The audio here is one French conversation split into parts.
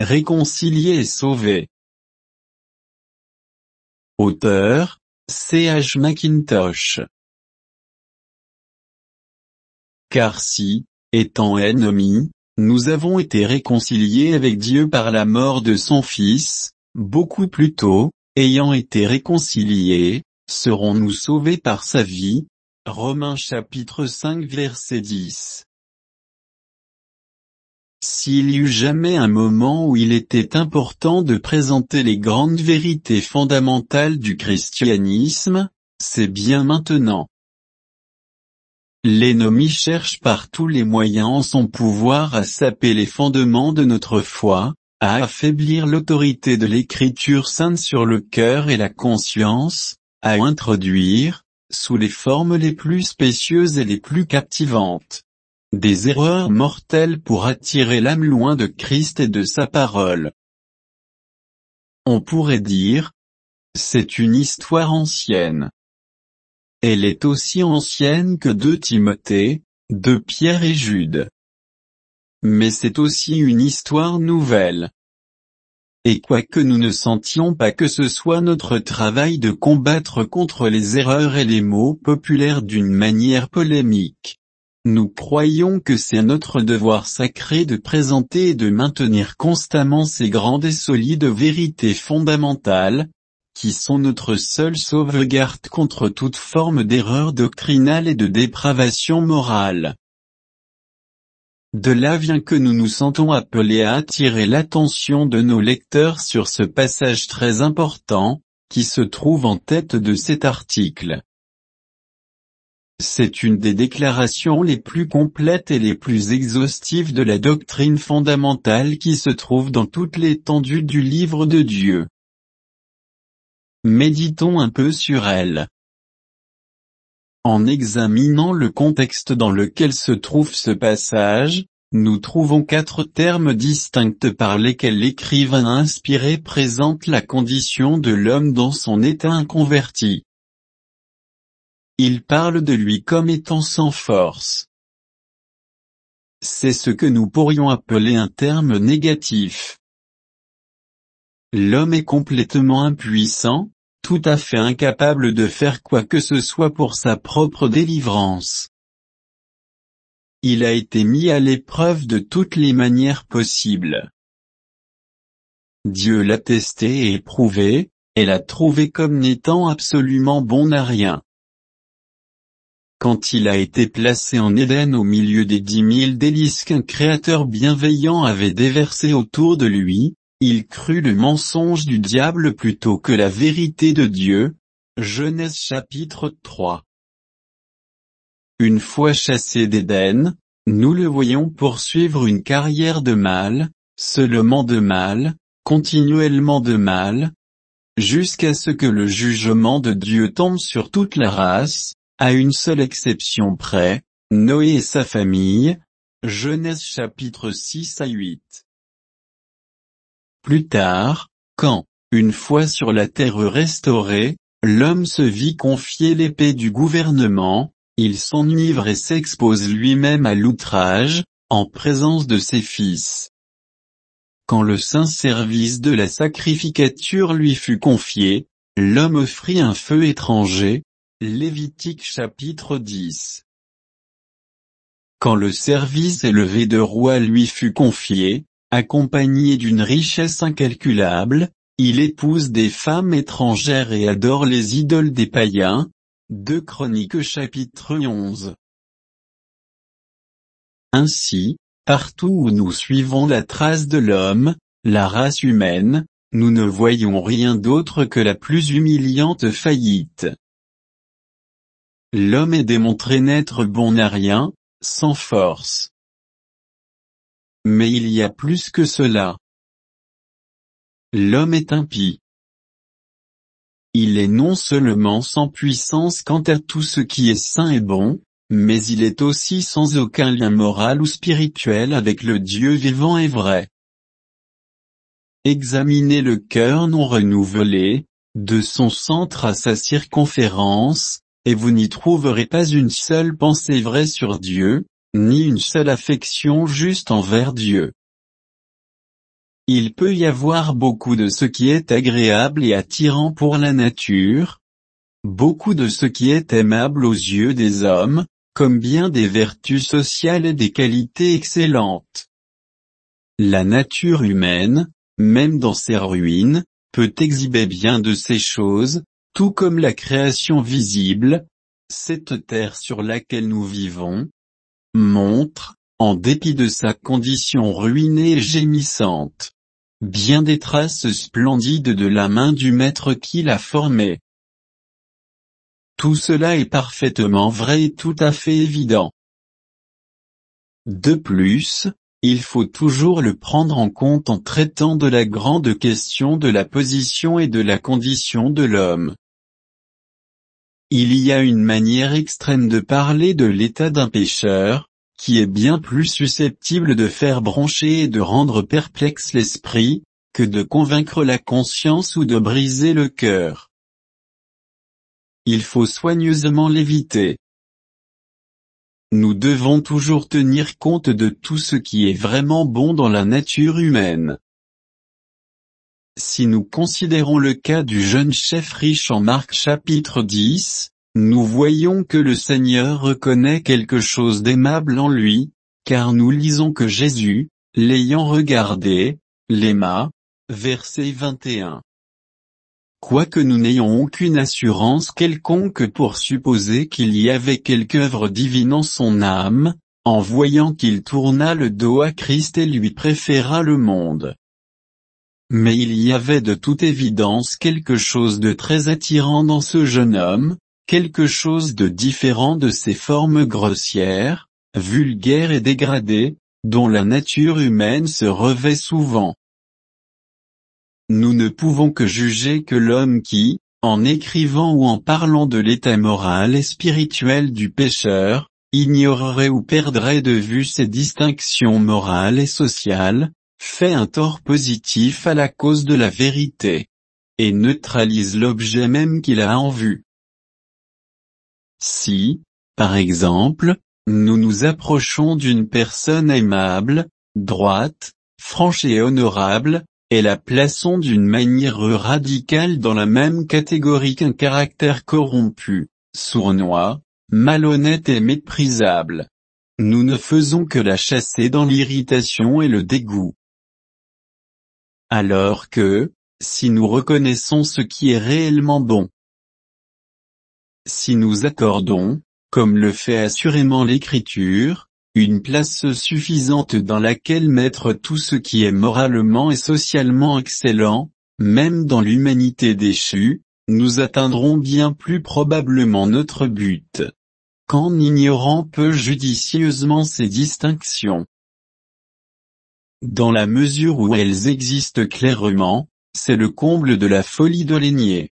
réconcilié et sauvé. Auteur, C.H. Mackintosh. Car si, étant ennemis, nous avons été réconciliés avec Dieu par la mort de son Fils, beaucoup plus tôt, ayant été réconciliés, serons-nous sauvés par sa vie. Romains chapitre 5 verset 10. S'il y eut jamais un moment où il était important de présenter les grandes vérités fondamentales du christianisme, c'est bien maintenant. L'ennemi cherche par tous les moyens en son pouvoir à saper les fondements de notre foi, à affaiblir l'autorité de l'Écriture sainte sur le cœur et la conscience, à introduire, sous les formes les plus spécieuses et les plus captivantes, des erreurs mortelles pour attirer l'âme loin de Christ et de sa parole. On pourrait dire, c'est une histoire ancienne. Elle est aussi ancienne que 2 Timothée, 2 Pierre et Jude. Mais c'est aussi une histoire nouvelle. Et quoique nous ne sentions pas que ce soit notre travail de combattre contre les erreurs et les mots populaires d'une manière polémique, nous croyons que c'est notre devoir sacré de présenter et de maintenir constamment ces grandes et solides vérités fondamentales, qui sont notre seule sauvegarde contre toute forme d'erreur doctrinale et de dépravation morale. De là vient que nous nous sentons appelés à attirer l'attention de nos lecteurs sur ce passage très important, qui se trouve en tête de cet article. C'est une des déclarations les plus complètes et les plus exhaustives de la doctrine fondamentale qui se trouve dans toute l'étendue du livre de Dieu. Méditons un peu sur elle. En examinant le contexte dans lequel se trouve ce passage, nous trouvons 4 termes distincts par lesquels l'écrivain inspiré présente la condition de l'homme dans son état inconverti. Il parle de lui comme étant sans force. C'est ce que nous pourrions appeler un terme négatif. L'homme est complètement impuissant, tout à fait incapable de faire quoi que ce soit pour sa propre délivrance. Il a été mis à l'épreuve de toutes les manières possibles. Dieu l'a testé et éprouvé, et l'a trouvé comme n'étant absolument bon à rien. Quand il a été placé en Éden au milieu des 10 000 délices qu'un créateur bienveillant avait déversées autour de lui, il crut le mensonge du diable plutôt que la vérité de Dieu. Genèse chapitre 3. Une fois chassé d'Éden, nous le voyons poursuivre une carrière de mal, seulement de mal, continuellement de mal, jusqu'à ce que le jugement de Dieu tombe sur toute la race, à une seule exception près, Noé et sa famille. Genèse chapitre 6 à 8. Plus tard, quand, une fois sur la terre restaurée, l'homme se vit confier l'épée du gouvernement, il s'enivre et s'expose lui-même à l'outrage, en présence de ses fils. Quand le saint service de la sacrificature lui fut confié, l'homme offrit un feu étranger. Lévitique chapitre 10. Quand le service élevé de roi lui fut confié, accompagné d'une richesse incalculable, il épouse des femmes étrangères et adore les idoles des païens. 2 Chroniques chapitre 11. Ainsi, partout où nous suivons la trace de l'homme, la race humaine, nous ne voyons rien d'autre que la plus humiliante faillite. L'homme est démontré n'être bon à rien, sans force. Mais il y a plus que cela. L'homme est impie. Il est non seulement sans puissance quant à tout ce qui est sain et bon, mais il est aussi sans aucun lien moral ou spirituel avec le Dieu vivant et vrai. Examinez le cœur non renouvelé, de son centre à sa circonférence, et vous n'y trouverez pas une seule pensée vraie sur Dieu, ni une seule affection juste envers Dieu. il peut y avoir beaucoup de ce qui est agréable et attirant pour la nature, beaucoup de ce qui est aimable aux yeux des hommes, comme bien des vertus sociales et des qualités excellentes. La nature humaine, même dans ses ruines, peut exhiber bien de ces choses, tout comme la création visible, cette terre sur laquelle nous vivons, montre, en dépit de sa condition ruinée et gémissante, bien des traces splendides de la main du Maître qui l'a formée. Tout cela est parfaitement vrai et tout à fait évident. De plus, il faut toujours le prendre en compte en traitant de la grande question de la position et de la condition de l'homme. Il y a une manière extrême de parler de l'état d'un pécheur, qui est bien plus susceptible de faire broncher et de rendre perplexe l'esprit, que de convaincre la conscience ou de briser le cœur. Il faut soigneusement l'éviter. Nous devons toujours tenir compte de tout ce qui est vraiment bon dans la nature humaine. Si nous considérons le cas du jeune chef riche en Marc chapitre 10, nous voyons que le Seigneur reconnaît quelque chose d'aimable en lui, car nous lisons que Jésus, l'ayant regardé, l'aima. Verset 21. Quoique nous n'ayons aucune assurance quelconque pour supposer qu'il y avait quelque œuvre divine en son âme, en voyant qu'il tourna le dos à Christ et lui préféra le monde. Mais il y avait de toute évidence quelque chose de très attirant dans ce jeune homme, quelque chose de différent de ces formes grossières, vulgaires et dégradées, dont la nature humaine se revêt souvent. Nous ne pouvons que juger que l'homme qui, en écrivant ou en parlant de l'état moral et spirituel du pécheur, ignorerait ou perdrait de vue ces distinctions morales et sociales, fait un tort positif à la cause de la vérité, et neutralise l'objet même qu'il a en vue. Si, par exemple, nous nous approchons d'une personne aimable, droite, franche et honorable, et la plaçons d'une manière radicale dans la même catégorie qu'un caractère corrompu, sournois, malhonnête et méprisable, nous ne faisons que la chasser dans l'irritation et le dégoût. Alors que, si nous reconnaissons ce qui est réellement bon, si nous accordons, comme le fait assurément l'Écriture, une place suffisante dans laquelle mettre tout ce qui est moralement et socialement excellent, même dans l'humanité déchue, nous atteindrons bien plus probablement notre but, qu'en ignorant peu judicieusement ces distinctions. Dans la mesure où elles existent clairement, c'est le comble de la folie de les nier.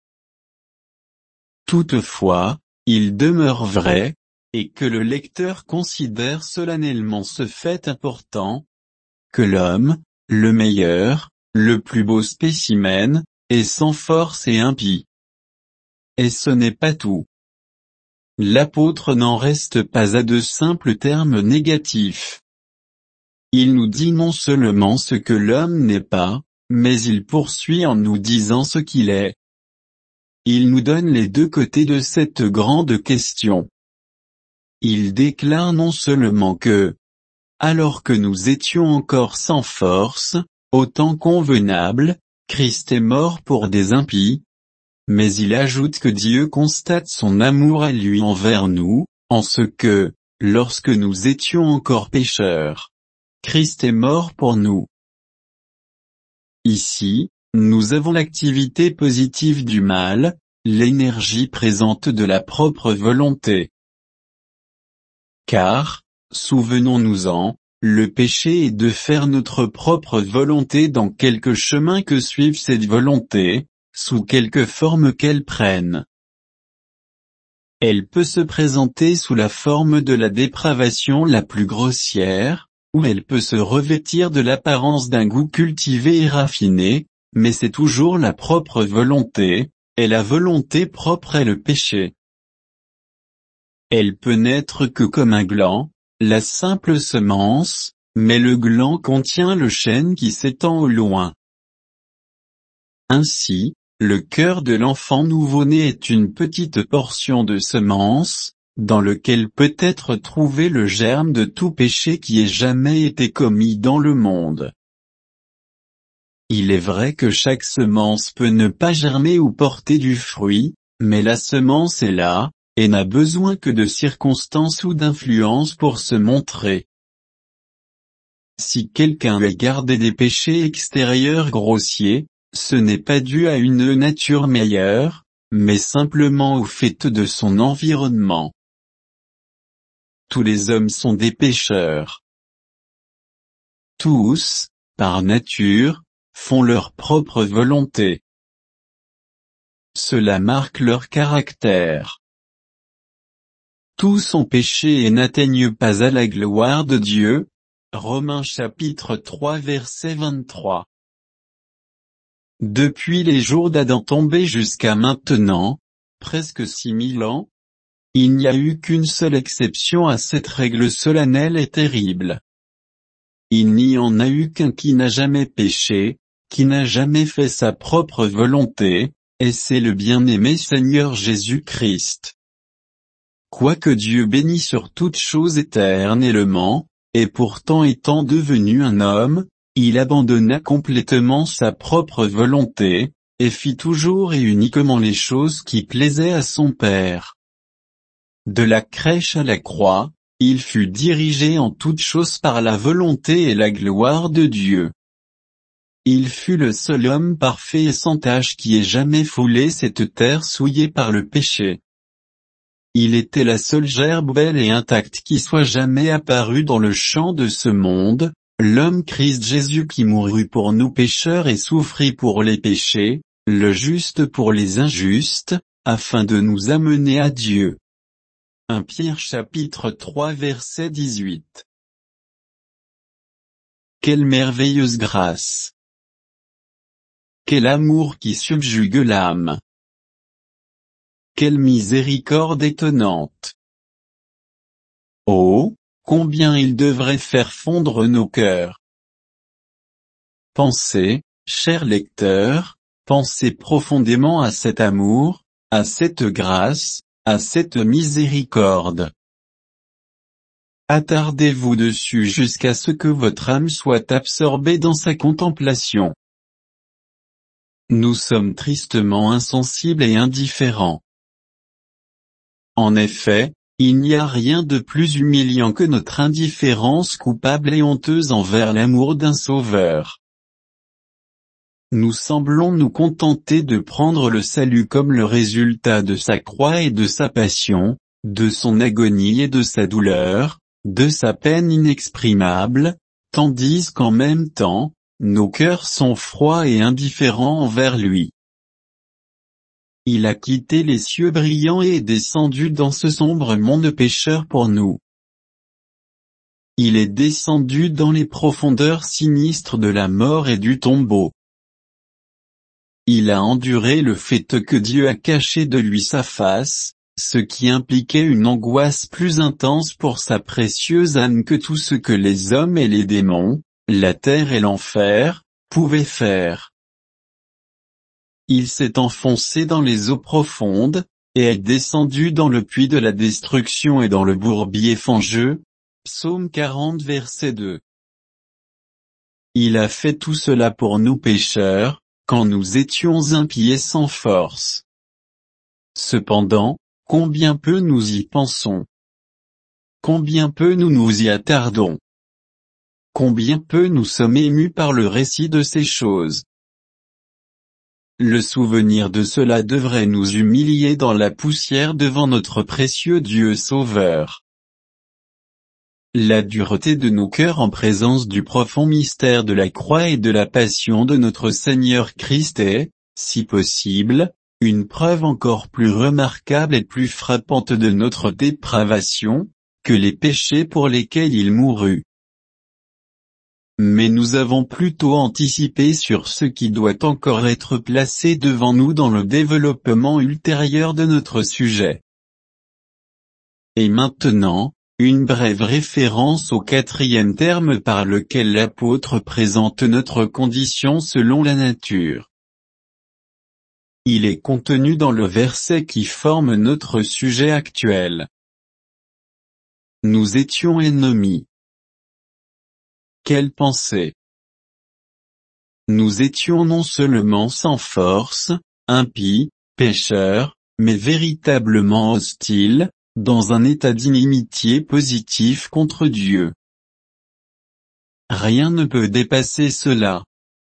Toutefois, il demeure vrai, et que le lecteur considère solennellement ce fait important, que l'homme, le meilleur, le plus beau spécimen, est sans force et impie. Et ce n'est pas tout. L'apôtre n'en reste pas à de simples termes négatifs. Il nous dit non seulement ce que l'homme n'est pas, mais il poursuit en nous disant ce qu'il est. Il nous donne les deux côtés de cette grande question. Il déclare non seulement que, alors que nous étions encore sans force, au temps convenable, Christ est mort pour des impies, mais il ajoute que Dieu constate son amour à lui envers nous, en ce que, lorsque nous étions encore pécheurs, Christ est mort pour nous. Ici, nous avons l'activité positive du mal, l'énergie présente de la propre volonté. Car, souvenons-nous-en, le péché est de faire notre propre volonté dans quelque chemin que suive cette volonté, sous quelque forme qu'elle prenne. Elle peut se présenter sous la forme de la dépravation la plus grossière, ou elle peut se revêtir de l'apparence d'un goût cultivé et raffiné, mais c'est toujours la propre volonté, et la volonté propre est le péché. Elle peut n'être que comme un gland, la simple semence, mais le gland contient le chêne qui s'étend au loin. Ainsi, le cœur de l'enfant nouveau-né est une petite portion de semence, dans lequel peut être trouvé le germe de tout péché qui ait jamais été commis dans le monde. Il est vrai que chaque semence peut ne pas germer ou porter du fruit, mais la semence est là, et n'a besoin que de circonstances ou d'influences pour se montrer. Si quelqu'un a gardé des péchés extérieurs grossiers, ce n'est pas dû à une nature meilleure, mais simplement au fait de son environnement. Tous les hommes sont des pécheurs. Tous, par nature, font leur propre volonté. Cela marque leur caractère. Tous ont péché et n'atteignent pas à la gloire de Dieu. Romains chapitre 3 verset 23. Depuis les jours d'Adam tombé jusqu'à maintenant, presque 6000 ans, il n'y a eu qu'une seule exception à cette règle solennelle et terrible. Il n'y en a eu qu'un qui n'a jamais péché, qui n'a jamais fait sa propre volonté, et c'est le bien-aimé Seigneur Jésus-Christ. Quoique Dieu bénit sur toutes choses éternellement, et pourtant étant devenu un homme, il abandonna complètement sa propre volonté, et fit toujours et uniquement les choses qui plaisaient à son Père. De la crèche à la croix, il fut dirigé en toutes choses par la volonté et la gloire de Dieu. Il fut le seul homme parfait et sans tache qui ait jamais foulé cette terre souillée par le péché. Il était la seule gerbe belle et intacte qui soit jamais apparue dans le champ de ce monde, l'homme Christ Jésus qui mourut pour nous pécheurs et souffrit pour les péchés, le juste pour les injustes, afin de nous amener à Dieu. 1 Pierre chapitre 3 verset 18. Quelle merveilleuse grâce! Quel amour qui subjugue l'âme! Quelle miséricorde étonnante! Oh, combien il devrait faire fondre nos cœurs! Pensez, chers lecteurs, pensez profondément à cet amour, à cette grâce, à cette miséricorde. Attardez-vous dessus jusqu'à ce que votre âme soit absorbée dans sa contemplation. Nous sommes tristement insensibles et indifférents. En effet, il n'y a rien de plus humiliant que notre indifférence coupable et honteuse envers l'amour d'un Sauveur. Nous semblons nous contenter de prendre le salut comme le résultat de sa croix et de sa passion, de son agonie et de sa douleur, de sa peine inexprimable, tandis qu'en même temps, nos cœurs sont froids et indifférents envers lui. Il a quitté les cieux brillants et est descendu dans ce sombre monde pécheur pour nous. Il est descendu dans les profondeurs sinistres de la mort et du tombeau. Il a enduré le fait que Dieu a caché de lui sa face, ce qui impliquait une angoisse plus intense pour sa précieuse âme que tout ce que les hommes et les démons, la terre et l'enfer, pouvaient faire. Il s'est enfoncé dans les eaux profondes, et est descendu dans le puits de la destruction et dans le bourbier fangeux. Psaume 40 verset 2. Il a fait tout cela pour nous pécheurs, quand nous étions impies et sans force. Cependant, combien peu nous y pensons. Combien peu nous nous y attardons. Combien peu nous sommes émus par le récit de ces choses. Le souvenir de cela devrait nous humilier dans la poussière devant notre précieux Dieu Sauveur. La dureté de nos cœurs en présence du profond mystère de la croix et de la passion de notre Seigneur Christ est, si possible, une preuve encore plus remarquable et plus frappante de notre dépravation, que les péchés pour lesquels il mourut. Mais nous avons plutôt anticipé sur ce qui doit encore être placé devant nous dans le développement ultérieur de notre sujet. Et maintenant, une brève référence au 4e terme par lequel l'apôtre présente notre condition selon la nature. Il est contenu dans le verset qui forme notre sujet actuel. Nous étions ennemis. Quelle pensée! Nous étions non seulement sans force, impies, pécheurs, mais véritablement hostiles, dans un état d'inimitié positif contre Dieu. Rien ne peut dépasser cela.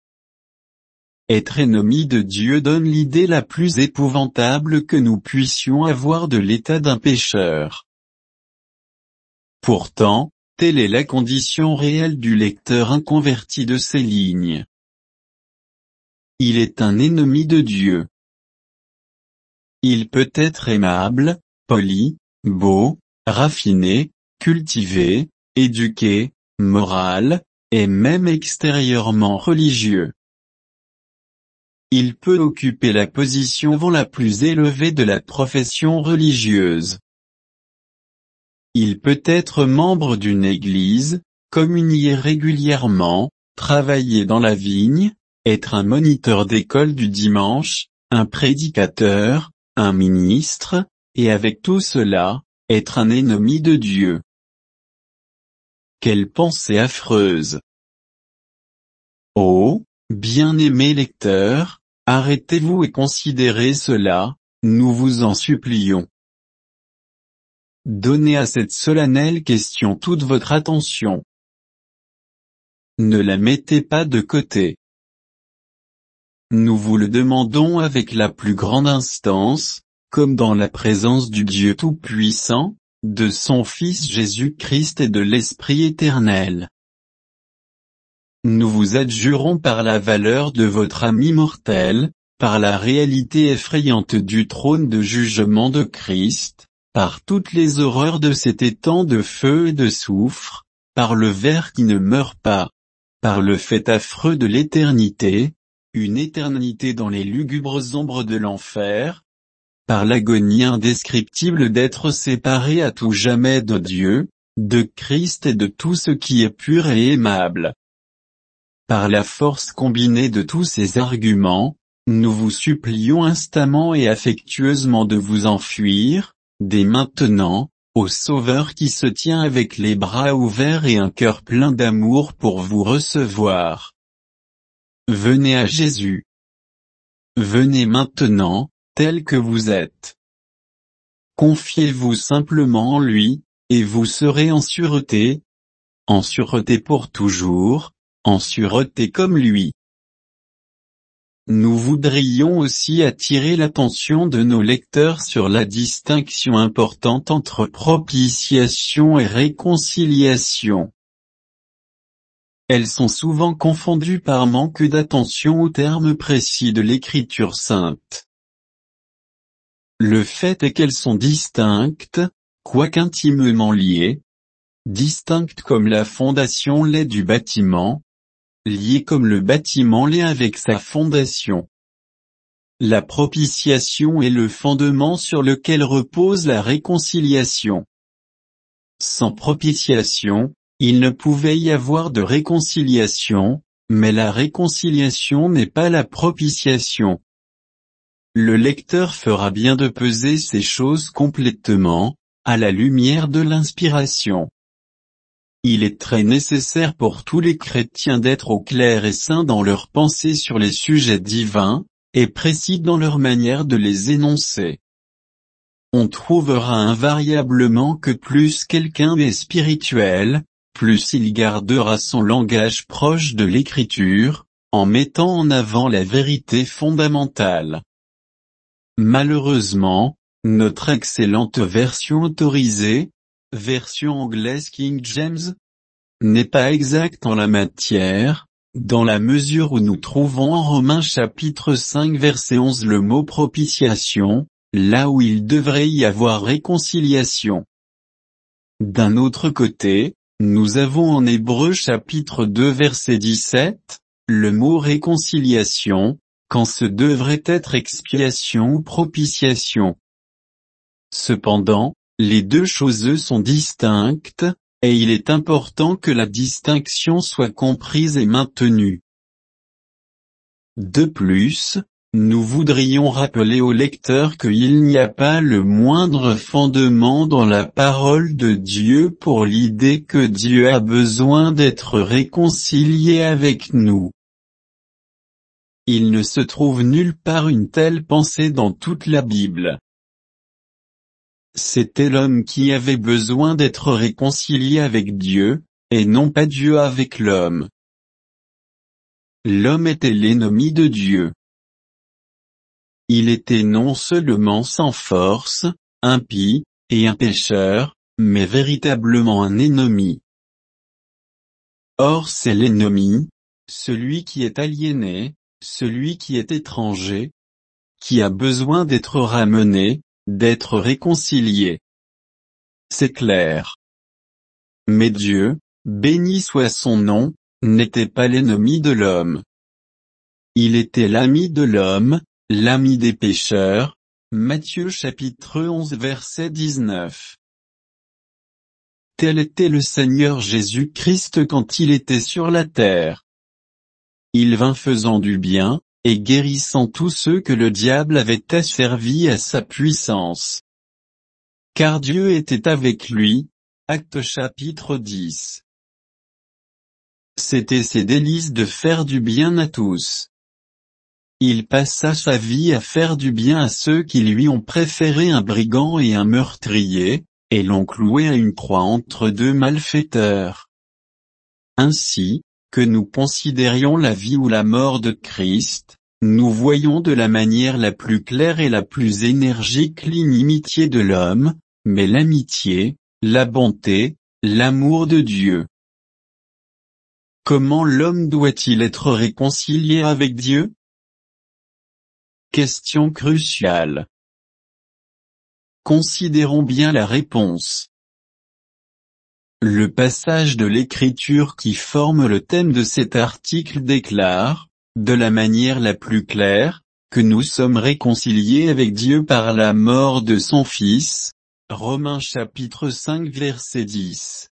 Être ennemi de Dieu donne l'idée la plus épouvantable que nous puissions avoir de l'état d'un pécheur. Pourtant, telle est la condition réelle du lecteur inconverti de ces lignes. Il est un ennemi de Dieu. Il peut être aimable, poli, beau, raffiné, cultivé, éduqué, moral, et même extérieurement religieux. Il peut occuper la position la plus élevée de la profession religieuse. Il peut être membre d'une église, communier régulièrement, travailler dans la vigne, être un moniteur d'école du dimanche, un prédicateur, un ministre, et avec tout cela, être un ennemi de Dieu. Quelle pensée affreuse! Oh, bien-aimé lecteur, arrêtez-vous et considérez cela, nous vous en supplions. Donnez à cette solennelle question toute votre attention. Ne la mettez pas de côté. Nous vous le demandons avec la plus grande instance, comme dans la présence du Dieu Tout-Puissant, de son Fils Jésus-Christ et de l'Esprit éternel. Nous vous adjurons par la valeur de votre âme immortelle, par la réalité effrayante du trône de jugement de Christ, par toutes les horreurs de cet étang de feu et de soufre, par le ver qui ne meurt pas, par le fait affreux de l'éternité, une éternité dans les lugubres ombres de l'enfer, par l'agonie indescriptible d'être séparé à tout jamais de Dieu, de Christ et de tout ce qui est pur et aimable. Par la force combinée de tous ces arguments, nous vous supplions instamment et affectueusement de vous enfuir, dès maintenant, au Sauveur qui se tient avec les bras ouverts et un cœur plein d'amour pour vous recevoir. Venez à Jésus. Venez maintenant, tel que vous êtes. Confiez-vous simplement en lui, et vous serez en sûreté pour toujours, en sûreté comme lui. Nous voudrions aussi attirer l'attention de nos lecteurs sur la distinction importante entre propitiation et réconciliation. Elles sont souvent confondues par manque d'attention aux termes précis de l'Écriture sainte. Le fait est qu'elles sont distinctes, quoiqu'intimement liées. Distinctes comme la fondation l'est du bâtiment. Liées comme le bâtiment l'est avec sa fondation. La propitiation est le fondement sur lequel repose la réconciliation. Sans propitiation, il ne pouvait y avoir de réconciliation, mais la réconciliation n'est pas la propitiation. Le lecteur fera bien de peser ces choses complètement, à la lumière de l'inspiration. Il est très nécessaire pour tous les chrétiens d'être au clair et sains dans leurs pensées sur les sujets divins, et précis dans leur manière de les énoncer. On trouvera invariablement que plus quelqu'un est spirituel, plus il gardera son langage proche de l'Écriture, en mettant en avant la vérité fondamentale. Malheureusement, notre excellente version autorisée, version anglaise King James, n'est pas exacte en la matière, dans la mesure où nous trouvons en Romains chapitre 5 verset 11 le mot propitiation, là où il devrait y avoir réconciliation. D'un autre côté, nous avons en Hébreux chapitre 2 verset 17, le mot réconciliation, quand ce devrait être expiation ou propitiation. Cependant, les deux choses sont distinctes, et il est important que la distinction soit comprise et maintenue. De plus, nous voudrions rappeler au lecteur qu'il n'y a pas le moindre fondement dans la parole de Dieu pour l'idée que Dieu a besoin d'être réconcilié avec nous. Il ne se trouve nulle part une telle pensée dans toute la Bible. C'était l'homme qui avait besoin d'être réconcilié avec Dieu, et non pas Dieu avec l'homme. L'homme était l'ennemi de Dieu. Il était non seulement sans force, impie, et un pécheur, mais véritablement un ennemi. Or c'est l'ennemi, celui qui est aliéné, celui qui est étranger, qui a besoin d'être ramené, d'être réconcilié. C'est clair. Mais Dieu, béni soit son nom, n'était pas l'ennemi de l'homme. Il était l'ami de l'homme, l'ami des pécheurs. Matthieu chapitre 11 verset 19. Tel était le Seigneur Jésus-Christ quand il était sur la terre. Il vint faisant du bien, et guérissant tous ceux que le diable avait asservis à sa puissance. Car Dieu était avec lui. Actes chapitre 10. C'était ses délices de faire du bien à tous. Il passa sa vie à faire du bien à ceux qui lui ont préféré un brigand et un meurtrier, et l'ont cloué à une croix entre deux malfaiteurs. Ainsi, que nous considérions la vie ou la mort de Christ, nous voyons de la manière la plus claire et la plus énergique l'inimitié de l'homme, mais l'amitié, la bonté, l'amour de Dieu. Comment l'homme doit-il être réconcilié avec Dieu? Question cruciale. Considérons bien la réponse. Le passage de l'Écriture qui forme le thème de cet article déclare, de la manière la plus claire, que nous sommes réconciliés avec Dieu par la mort de son Fils. Romains chapitre 5 verset 10.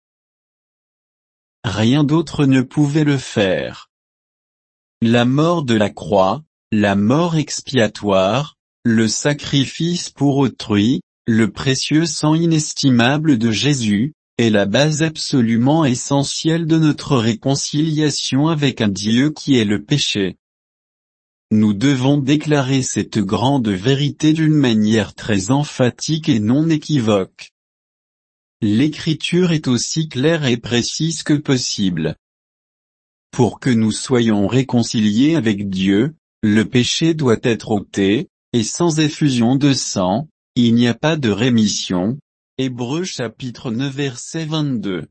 Rien d'autre ne pouvait le faire. La mort de la croix, la mort expiatoire, le sacrifice pour autrui, le précieux sang inestimable de Jésus, est la base absolument essentielle de notre réconciliation avec un Dieu qui est le péché. Nous devons déclarer cette grande vérité d'une manière très emphatique et non équivoque. L'Écriture est aussi claire et précise que possible. Pour que nous soyons réconciliés avec Dieu, le péché doit être ôté, et sans effusion de sang, il n'y a pas de rémission. Hébreux chapitre 9 verset 22.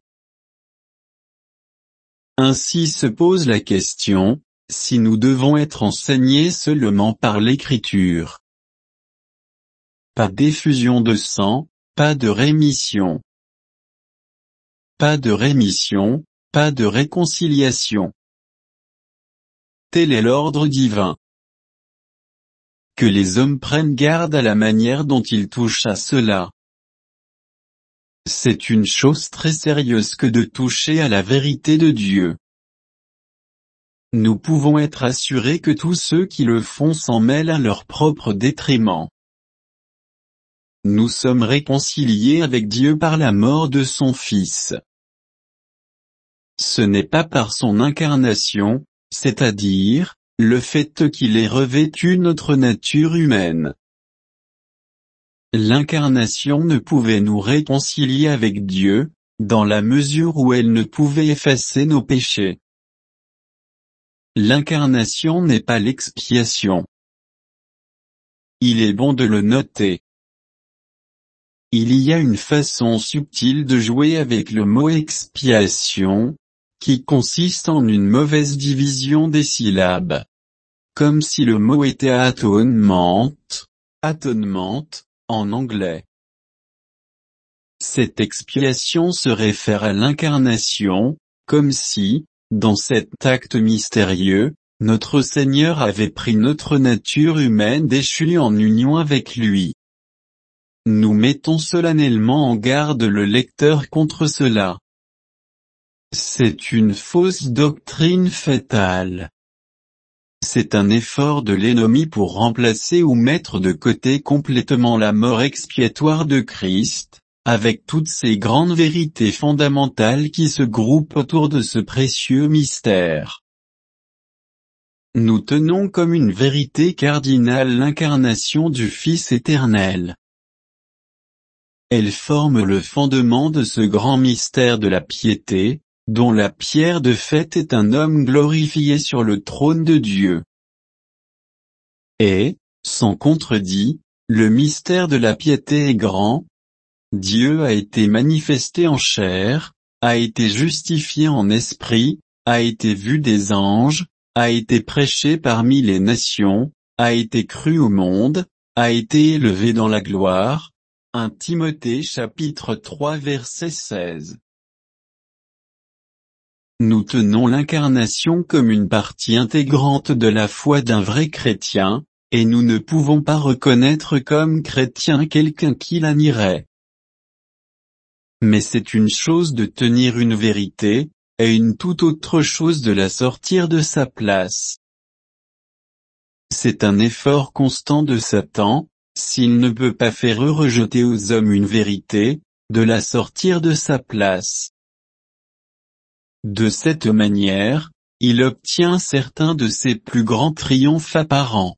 Ainsi se pose la question, si nous devons être enseignés seulement par l'Écriture. Pas d'effusion de sang, pas de rémission. Pas de rémission, pas de réconciliation. Tel est l'ordre divin. Que les hommes prennent garde à la manière dont ils touchent à cela. C'est une chose très sérieuse que de toucher à la vérité de Dieu. Nous pouvons être assurés que tous ceux qui le font s'en mêlent à leur propre détriment. Nous sommes réconciliés avec Dieu par la mort de son Fils. Ce n'est pas par son incarnation, c'est-à-dire, le fait qu'il ait revêtu notre nature humaine. L'incarnation ne pouvait nous réconcilier avec Dieu, dans la mesure où elle ne pouvait effacer nos péchés. L'incarnation n'est pas l'expiation. Il est bon de le noter. Il y a une façon subtile de jouer avec le mot expiation, qui consiste en une mauvaise division des syllabes. Comme si le mot était atonement, en anglais. Cette expiation se réfère à l'incarnation, comme si, dans cet acte mystérieux, notre Seigneur avait pris notre nature humaine déchue en union avec lui. nous mettons solennellement en garde le lecteur contre cela. C'est une fausse doctrine fatale. C'est un effort de l'ennemi pour remplacer ou mettre de côté complètement la mort expiatoire de Christ, avec toutes ces grandes vérités fondamentales qui se groupent autour de ce précieux mystère. Nous tenons comme une vérité cardinale l'incarnation du Fils éternel. Elle forme le fondement de ce grand mystère de la piété, dont la pierre de fait est un homme glorifié sur le trône de Dieu. Et, sans contredit, le mystère de la piété est grand. Dieu a été manifesté en chair, a été justifié en esprit, a été vu des anges, a été prêché parmi les nations, a été cru au monde, a été élevé dans la gloire. 1 Timothée chapitre 3 verset 16. Nous tenons l'incarnation comme une partie intégrante de la foi d'un vrai chrétien, et nous ne pouvons pas reconnaître comme chrétien quelqu'un qui la nierait. Mais c'est une chose de tenir une vérité, et une toute autre chose de la sortir de sa place. C'est un effort constant de Satan, s'il ne peut pas faire rejeter aux hommes une vérité, de la sortir de sa place. De cette manière, il obtient certains de ses plus grands triomphes apparents.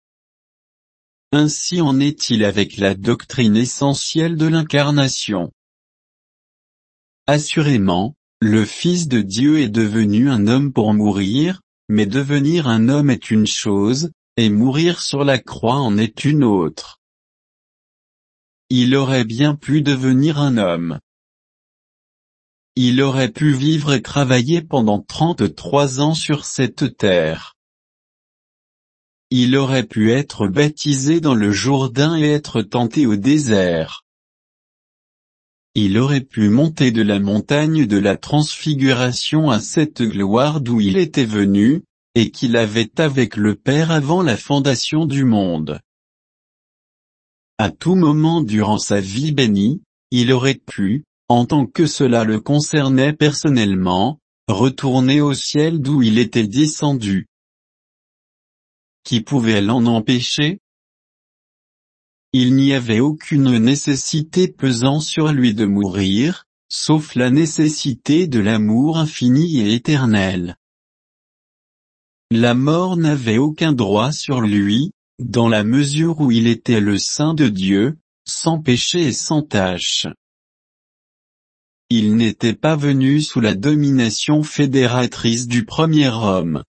Ainsi en est-il avec la doctrine essentielle de l'incarnation. Assurément, le Fils de Dieu est devenu un homme pour mourir, mais devenir un homme est une chose, et mourir sur la croix en est une autre. Il aurait bien pu devenir un homme. Il aurait pu vivre et travailler pendant 33 ans sur cette terre. Il aurait pu être baptisé dans le Jourdain et être tenté au désert. Il aurait pu monter de la montagne de la transfiguration à cette gloire d'où il était venu, et qu'il avait avec le Père avant la fondation du monde. À tout moment durant sa vie bénie, il aurait pu, en tant que cela le concernait personnellement, retourner au ciel d'où il était descendu. Qui pouvait l'en empêcher? Il n'y avait aucune nécessité pesant sur lui de mourir, sauf la nécessité de l'amour infini et éternel. La mort n'avait aucun droit sur lui, dans la mesure où il était le Saint de Dieu, sans péché et sans tache. Il n'était pas venu sous la domination fédératrice du premier homme.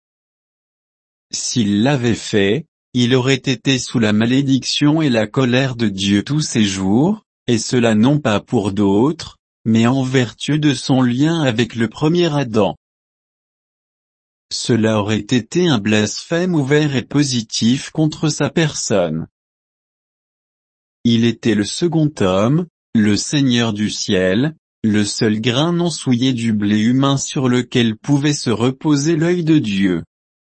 S'il l'avait fait, il aurait été sous la malédiction et la colère de Dieu tous ses jours, et cela non pas pour d'autres, mais en vertu de son lien avec le premier Adam. Cela aurait été un blasphème ouvert et positif contre sa personne. Il était le second homme, le Seigneur du ciel, le seul grain non souillé du blé humain sur lequel pouvait se reposer l'œil de Dieu.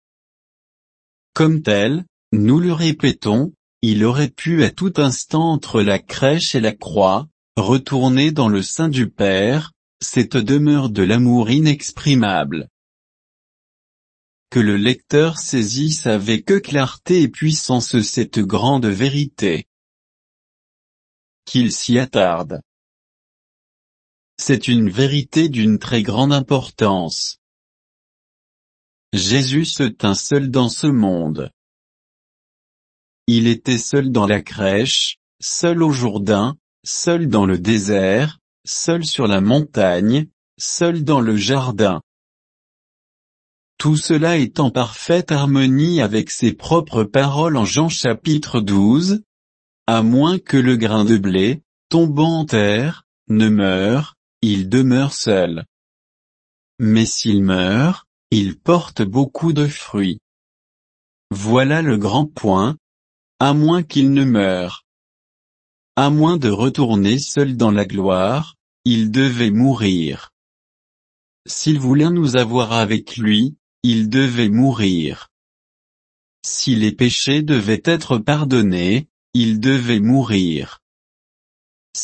Comme tel, nous le répétons, il aurait pu à tout instant entre la crèche et la croix, retourner dans le sein du Père, cette demeure de l'amour inexprimable. Que le lecteur saisisse avec clarté et puissance cette grande vérité. Qu'il s'y attarde. C'est une vérité d'une très grande importance. Jésus se tint seul dans ce monde. Il était seul dans la crèche, seul au Jourdain, seul dans le désert, seul sur la montagne, seul dans le jardin. Tout cela est en parfaite harmonie avec ses propres paroles en Jean chapitre 12. À moins que le grain de blé, tombant en terre, ne meure, il demeure seul. Mais s'il meurt, il porte beaucoup de fruits. Voilà le grand point. À moins qu'il ne meure. À moins de retourner seul dans la gloire, il devait mourir. S'il voulait nous avoir avec lui, il devait mourir. Si les péchés devaient être pardonnés, il devait mourir.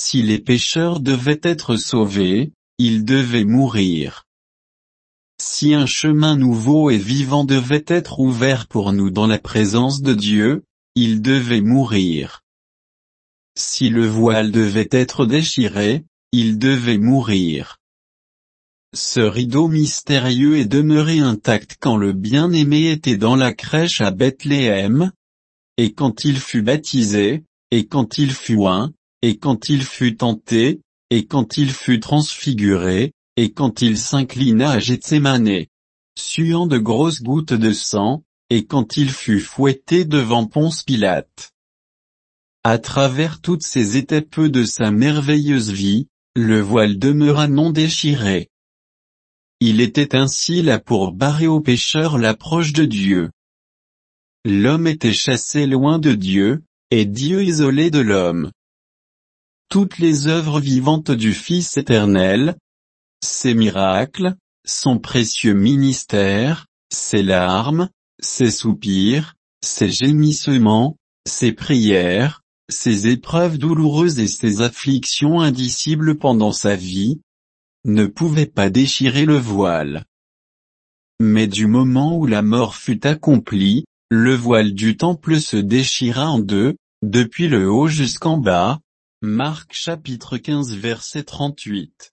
Si les pécheurs devaient être sauvés, ils devaient mourir. Si un chemin nouveau et vivant devait être ouvert pour nous dans la présence de Dieu, ils devaient mourir. Si le voile devait être déchiré, ils devaient mourir. Ce rideau mystérieux est demeuré intact quand le bien-aimé était dans la crèche à Bethléem, et quand il fut baptisé, et quand il fut oint, et quand il fut tenté, et quand il fut transfiguré, et quand il s'inclina à Gethsémane, suant de grosses gouttes de sang, et quand il fut fouetté devant Ponce Pilate. À travers toutes ces étapes de sa merveilleuse vie, le voile demeura non déchiré. Il était ainsi là pour barrer aux pécheurs l'approche de Dieu. L'homme était chassé loin de Dieu, et Dieu isolé de l'homme. Toutes les œuvres vivantes du Fils éternel, ses miracles, son précieux ministère, ses larmes, ses soupirs, ses gémissements, ses prières, ses épreuves douloureuses et ses afflictions indicibles pendant sa vie, ne pouvaient pas déchirer le voile. Mais du moment où la mort fut accomplie, le voile du temple se déchira en deux, depuis le haut jusqu'en bas. Marc chapitre 15 verset 38.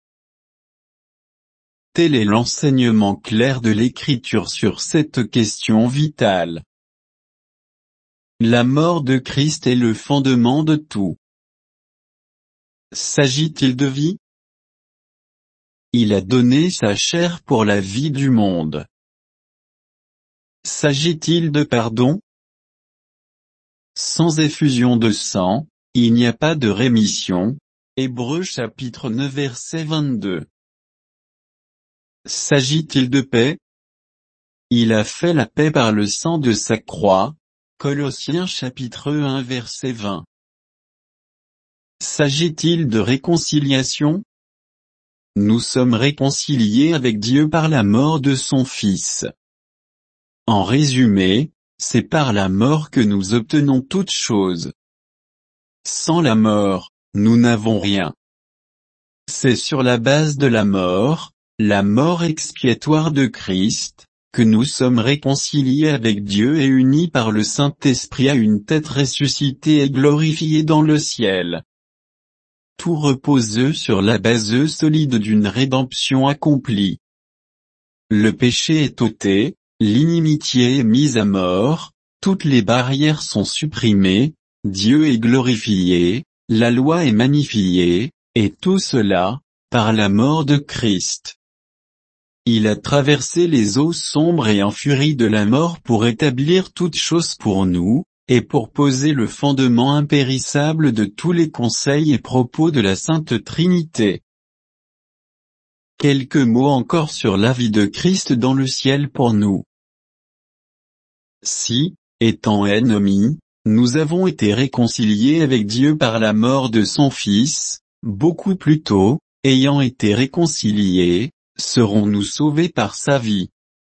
Tel est l'enseignement clair de l'Écriture sur cette question vitale. La mort de Christ est le fondement de tout. S'agit-il de vie? Il a donné sa chair pour la vie du monde. S'agit-il de pardon? Sans effusion de sang, il n'y a pas de rémission. Hébreux chapitre 9 verset 22. S'agit-il de paix? Il a fait la paix par le sang de sa croix. Colossiens chapitre 1 verset 20. S'agit-il de réconciliation? Nous sommes réconciliés avec Dieu par la mort de son Fils. En résumé, c'est par la mort que nous obtenons toutes choses. Sans la mort, nous n'avons rien. C'est sur la base de la mort expiatoire de Christ, que nous sommes réconciliés avec Dieu et unis par le Saint-Esprit à une tête ressuscitée et glorifiée dans le ciel. Tout repose sur la base solide d'une rédemption accomplie. Le péché est ôté, l'inimitié est mise à mort, toutes les barrières sont supprimées, Dieu est glorifié, la loi est magnifiée, et tout cela, par la mort de Christ. Il a traversé les eaux sombres et en furie de la mort pour établir toutes choses pour nous, et pour poser le fondement impérissable de tous les conseils et propos de la Sainte Trinité. Quelques mots encore sur la vie de Christ dans le ciel pour nous. Si, étant ennemis, nous avons été réconciliés avec Dieu par la mort de son Fils, beaucoup plus tôt, ayant été réconciliés, serons-nous sauvés par sa vie.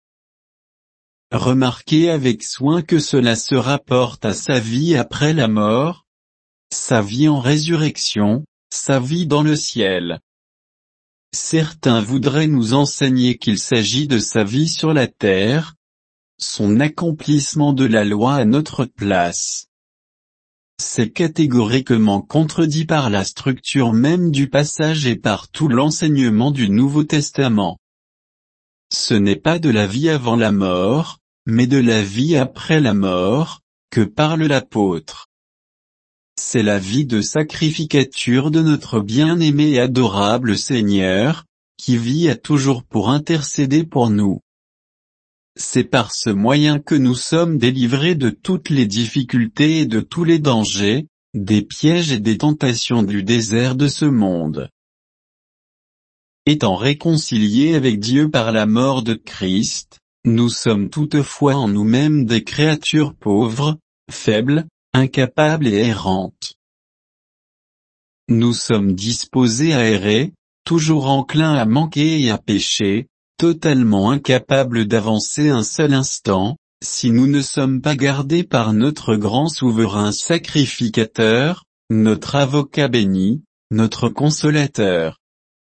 Remarquez avec soin que cela se rapporte à sa vie après la mort, sa vie en résurrection, sa vie dans le ciel. Certains voudraient nous enseigner qu'il s'agit de sa vie sur la terre, son accomplissement de la loi à notre place. C'est catégoriquement contredit par la structure même du passage et par tout l'enseignement du Nouveau Testament. Ce n'est pas de la vie avant la mort, mais de la vie après la mort, que parle l'apôtre. C'est la vie de sacrificature de notre bien-aimé et adorable Seigneur, qui vit à toujours pour intercéder pour nous. C'est par ce moyen que nous sommes délivrés de toutes les difficultés et de tous les dangers, des pièges et des tentations du désert de ce monde. Étant réconciliés avec Dieu par la mort de Christ, nous sommes toutefois en nous-mêmes des créatures pauvres, faibles, incapables et errantes. Nous sommes disposés à errer, toujours enclins à manquer et à pécher, totalement incapables d'avancer un seul instant, si nous ne sommes pas gardés par notre grand souverain sacrificateur, notre avocat béni, notre consolateur.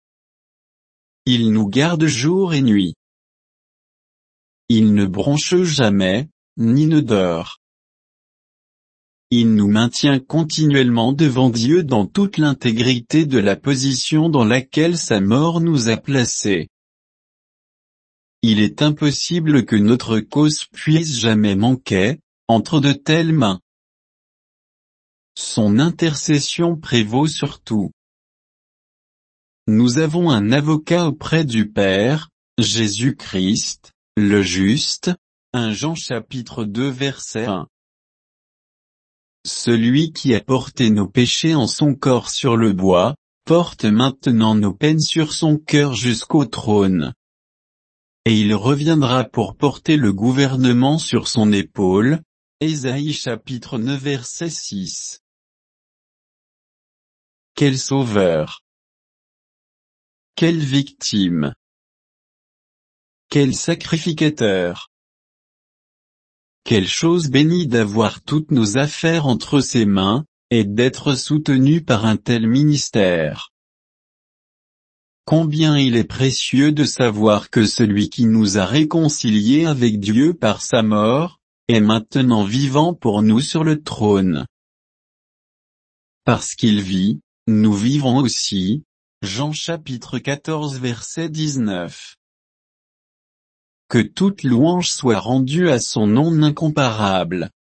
Il nous garde jour et nuit. Il ne bronche jamais, ni ne dort. Il nous maintient continuellement devant Dieu dans toute l'intégrité de la position dans laquelle sa mort nous a placés. Il est impossible que notre cause puisse jamais manquer, entre de telles mains. Son intercession prévaut sur tout. Nous avons un avocat auprès du Père, Jésus-Christ, le juste, 1 Jean chapitre 2 verset 1. Celui qui a porté nos péchés en son corps sur le bois, porte maintenant nos peines sur son cœur jusqu'au trône. Et il reviendra pour porter le gouvernement sur son épaule, Ésaïe chapitre 9 verset 6. Quel sauveur! Quelle victime! Quel sacrificateur! Quelle chose bénie d'avoir toutes nos affaires entre ses mains, et d'être soutenu par un tel ministère. Combien il est précieux de savoir que celui qui nous a réconciliés avec Dieu par sa mort, est maintenant vivant pour nous sur le trône. Parce qu'il vit, nous vivons aussi. Jean chapitre 14 verset 19. Que toute louange soit rendue à son nom incomparable.